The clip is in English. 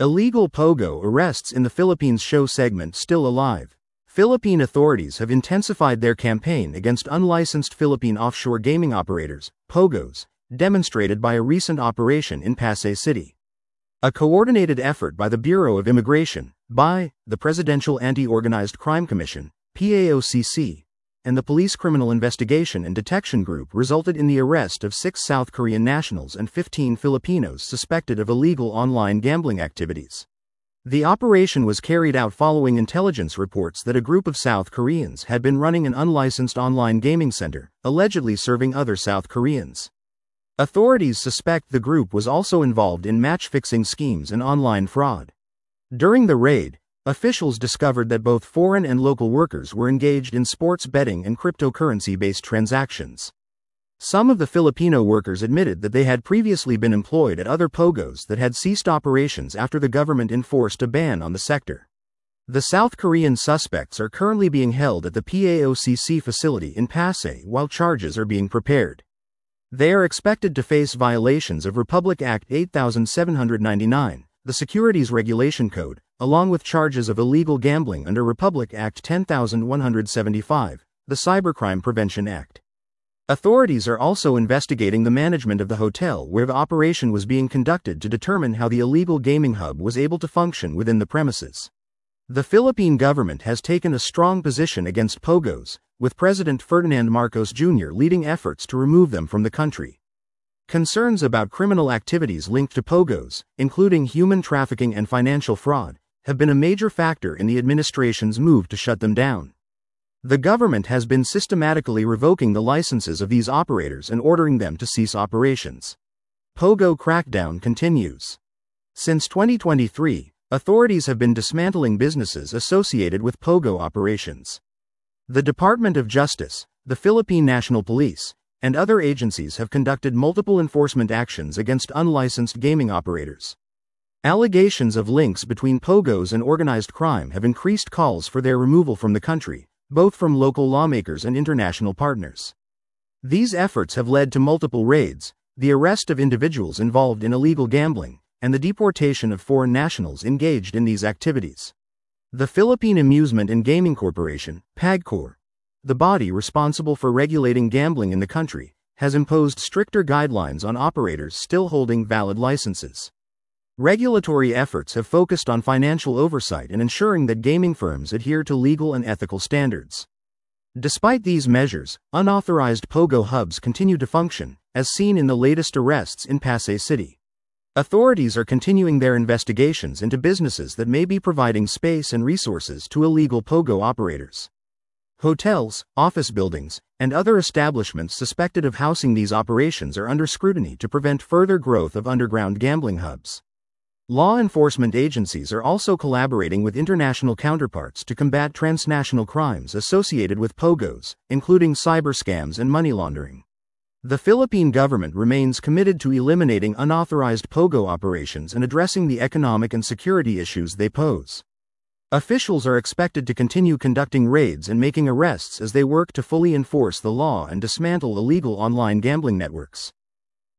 Illegal pogo arrests in the Philippines show segment still alive. Philippine authorities have intensified their campaign against unlicensed Philippine offshore gaming operators, POGOs, demonstrated by a recent operation in Pasay City. A coordinated effort by the Bureau of Immigration, by the Presidential Anti-Organized Crime Commission, PAOCC, and the Police Criminal Investigation and Detection Group resulted in the arrest of 6 South Korean nationals and 15 Filipinos suspected of illegal online gambling activities. The operation was carried out following intelligence reports that a group of South Koreans had been running an unlicensed online gaming center, allegedly serving other South Koreans. Authorities suspect the group was also involved in match-fixing schemes and online fraud. During the raid, officials discovered that both foreign and local workers were engaged in sports betting and cryptocurrency-based transactions. Some of the Filipino workers admitted that they had previously been employed at other POGOs that had ceased operations after the government enforced a ban on the sector. The South Korean suspects are currently being held at the PAOCC facility in Pasay while charges are being prepared. They are expected to face violations of Republic Act 8799, the Securities Regulation Code, along with charges of illegal gambling under Republic Act 10175, the Cybercrime Prevention Act. Authorities are also investigating the management of the hotel where the operation was being conducted to determine how the illegal gaming hub was able to function within the premises. The Philippine government has taken a strong position against POGOs, with President Ferdinand Marcos Jr. leading efforts to remove them from the country. Concerns about criminal activities linked to POGOs, including human trafficking and financial fraud, have been a major factor in the administration's move to shut them down. The government has been systematically revoking the licenses of these operators and ordering them to cease operations. POGO crackdown continues. Since 2023, authorities have been dismantling businesses associated with POGO operations. The Department of Justice, the Philippine National Police, and other agencies have conducted multiple enforcement actions against unlicensed gaming operators. Allegations of links between POGOs and organized crime have increased calls for their removal from the country, both from local lawmakers and international partners. These efforts have led to multiple raids, the arrest of individuals involved in illegal gambling, and the deportation of foreign nationals engaged in these activities. The Philippine Amusement and Gaming Corporation, PAGCOR, the body responsible for regulating gambling in the country, has imposed stricter guidelines on operators still holding valid licenses. Regulatory efforts have focused on financial oversight and ensuring that gaming firms adhere to legal and ethical standards. Despite these measures, unauthorized POGO hubs continue to function, as seen in the latest arrests in Pasay City. Authorities are continuing their investigations into businesses that may be providing space and resources to illegal POGO operators. Hotels, office buildings, and other establishments suspected of housing these operations are under scrutiny to prevent further growth of underground gambling hubs. Law enforcement agencies are also collaborating with international counterparts to combat transnational crimes associated with POGOs, including cyber scams and money laundering. The Philippine government remains committed to eliminating unauthorized POGO operations and addressing the economic and security issues they pose. Officials are expected to continue conducting raids and making arrests as they work to fully enforce the law and dismantle illegal online gambling networks.